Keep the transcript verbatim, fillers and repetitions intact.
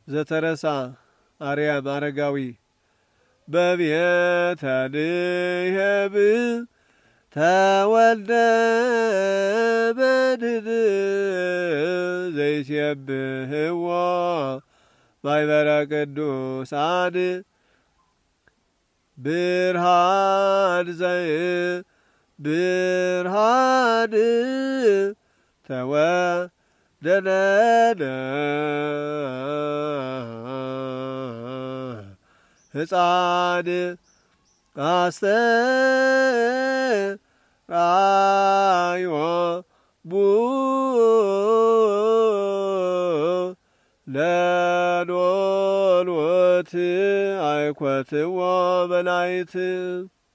ዘተረሳ አርያም አረጋዊ በቤተ ንሄብ ተወልደ በድድ ዘይሴብህዎ ማይበረ ቅዱሳን ብርሃን ዘይ ብርሃን ተወደነነ ሕፃን አስተርአዮ ቡ ለኖሎት አይኰትዎ መላእክት